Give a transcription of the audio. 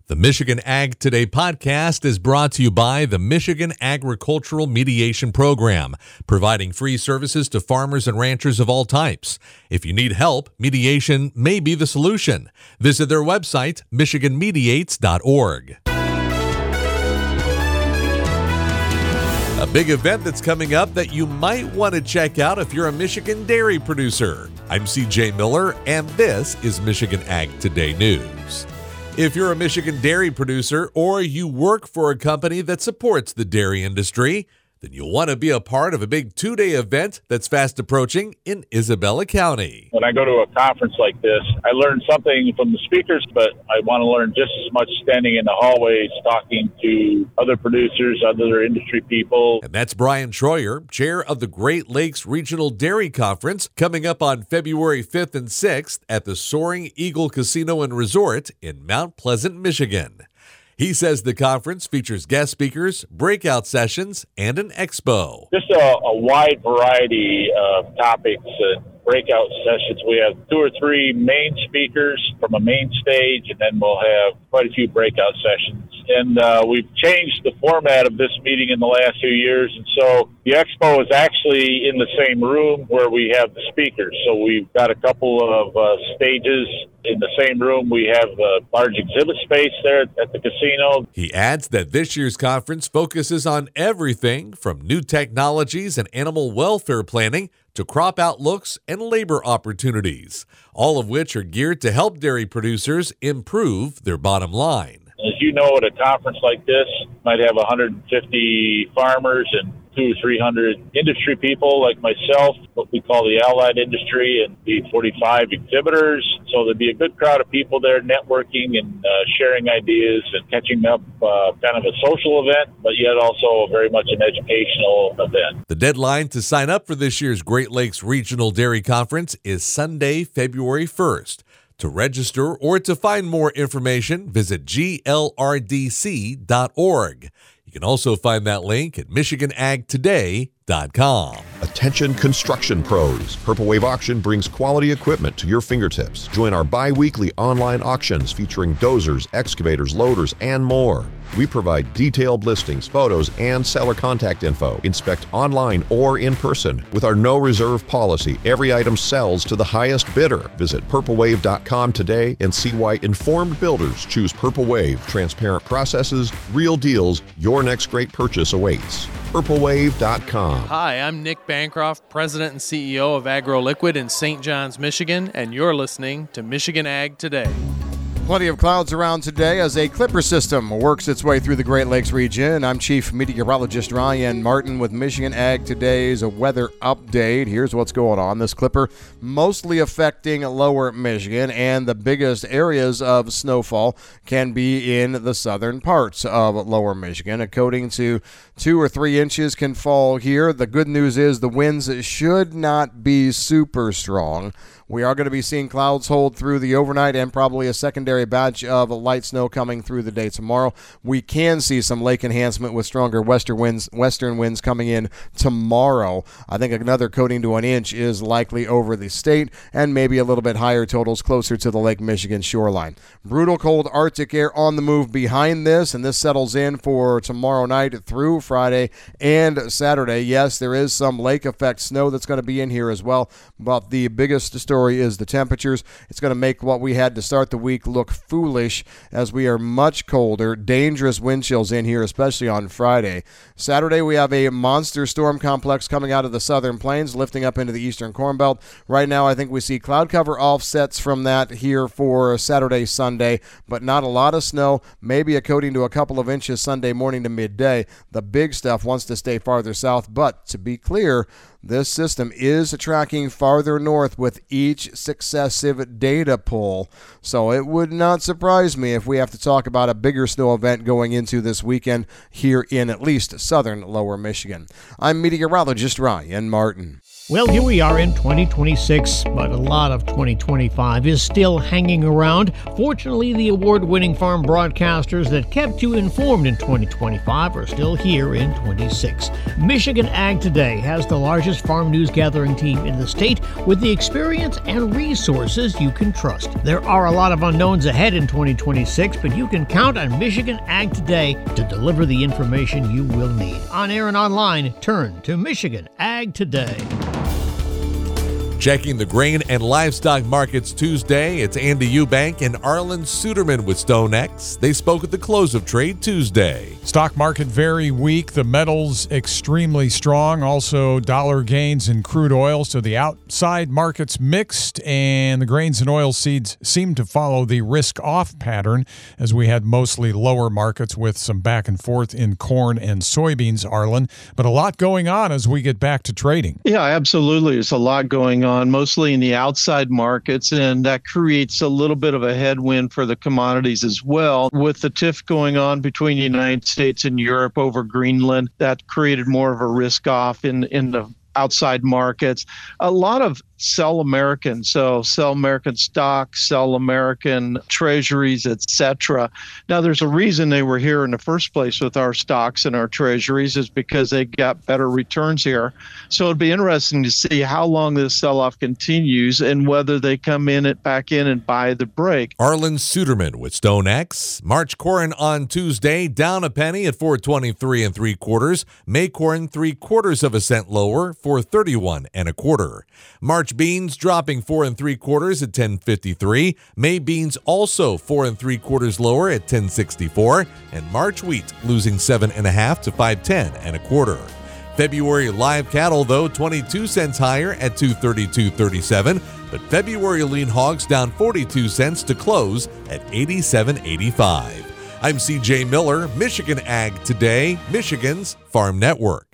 The Michigan Ag Today podcast is brought to you by the Michigan Agricultural Mediation Program, providing free services to farmers and ranchers of all types. If you need help, mediation may be the solution. Visit their website, michiganmediates.org. A big event that's coming up that you might want to check out if you're a Michigan dairy producer. I'm CJ Miller, and this is Michigan Ag Today News. If you're a Michigan dairy producer or you work for a company that supports the dairy industry, then you'll want to be a part of a big two-day event that's fast approaching in Isabella County. When I go to a conference like this, I learn something from the speakers, but I want to learn just as much standing in the hallways, talking to other producers, other industry people. And that's Brian Troyer, chair of the Great Lakes Regional Dairy Conference, coming up on February 5th and 6th at the Soaring Eagle Casino and Resort in Mount Pleasant, Michigan. He says the conference features guest speakers, breakout sessions, and an expo. Just a wide variety of topics and breakout sessions. We have 2 or 3 main speakers from a main stage, and then we'll have quite a few breakout sessions. And we've changed the format of this meeting in the last few years, and so the expo is actually in the same room where we have the speakers. So we've got a couple of stages in the same room. We have a large exhibit space there at the casino. He adds that this year's conference focuses on everything from new technologies and animal welfare planning to crop outlooks and labor opportunities, all of which are geared to help dairy producers improve their bottom line. As you know, at a conference like this, you might have 150 farmers and 200 or 300 industry people like myself, what we call the allied industry, and the 45 exhibitors. So there'd be a good crowd of people there networking and sharing ideas and catching up, kind of a social event, but yet also very much an educational event. The deadline to sign up for this year's Great Lakes Regional Dairy Conference is Sunday, February 1st. To register or to find more information, visit glrdc.org. You can also find that link at michiganagtoday.com. Attention construction pros. Purple Wave Auction brings quality equipment to your fingertips. Join our bi-weekly online auctions featuring dozers, excavators, loaders, and more. We provide detailed listings, photos, and seller contact info. Inspect online or in person. With our no reserve policy, every item sells to the highest bidder. Visit purplewave.com today and see why informed builders choose Purple Wave. Transparent processes, real deals. Your next great purchase awaits. purplewave.com. Hi, I'm Nick Bancroft, President and CEO of AgroLiquid in St. Johns, Michigan, and you're listening to Michigan Ag Today. Plenty of clouds around today as a clipper system works its way through the Great Lakes region. I'm Chief Meteorologist Ryan Martin with Michigan Ag Today's weather update. Here's what's going on. This clipper mostly affecting lower Michigan, and the biggest areas of snowfall can be in the southern parts of lower Michigan. According to 2 or 3 inches can fall here. The good news is the winds should not be super strong. We are going to be seeing clouds hold through the overnight and probably a secondary batch of light snow coming through the day tomorrow. We can see some lake enhancement with stronger western winds coming in tomorrow. I think another coating to an inch is likely over the state, and maybe a little bit higher totals closer to the Lake Michigan shoreline. Brutal cold Arctic air on the move behind this, and this settles in for tomorrow night through Friday and Saturday. Yes, there is some lake effect snow that's going to be in here as well, but the biggest story is the temperatures. It's going to make what we had to start the week look foolish as we are much colder. Dangerous wind chills in here, especially on Friday. Saturday, we have a monster storm complex coming out of the southern plains, lifting up into the eastern Corn Belt. Right now, I think we see cloud cover offsets from that here for Saturday, Sunday, but not a lot of snow. Maybe a coating to a couple of inches Sunday morning to midday. The big stuff wants to stay farther south, but to be clear, this system is tracking farther north with each successive data pull. So it would not surprise me if we have to talk about a bigger snow event going into this weekend here in at least southern lower Michigan. I'm meteorologist Ryan Martin. Well, here we are in 2026, but a lot of 2025 is still hanging around. Fortunately, the award-winning farm broadcasters that kept you informed in 2025 are still here in 26. Michigan Ag Today has the largest farm news gathering team in the state with the experience and resources you can trust. There are a lot of unknowns ahead in 2026, but you can count on Michigan Ag Today to deliver the information you will need. On air and online, turn to Michigan Ag Today. Checking the grain and livestock markets Tuesday, it's Andy Eubank and Arlen Suderman with StoneX. They spoke at the close of trade Tuesday. Stock market very weak. The metals extremely strong. Also dollar gains in crude oil. So the outside market's mixed, and the grains and oil seeds seem to follow the risk-off pattern as we had mostly lower markets with some back and forth in corn and soybeans, Arlen. But a lot going on as we get back to trading. Yeah, absolutely. There's a lot going on, mostly in the outside markets, and that creates a little bit of a headwind for the commodities as well. With the tiff going on between the United States and Europe over Greenland, that created more of a risk off in the outside markets. A lot of sell American, so sell American stocks, sell American treasuries, etc. Now, there's a reason they were here in the first place with our stocks and our treasuries is because they got better returns here. So it'd be interesting to see how long this sell-off continues and whether they come back in and buy the break. Arlen Suderman with StoneX. March corn on Tuesday down a penny at 4.23 3/4. May corn 3/4 cent lower, 4.31 1/4. March beans dropping 4 3/4 at 10.53. May beans also 4 3/4 lower at 10.64, and March wheat losing 7.5 to 5.10 1/4. February live cattle, though, 22 cents higher at 232.37, but February lean hogs down 42 cents to close at 87.85. I'm CJ Miller, Michigan Ag Today, Michigan's Farm Network.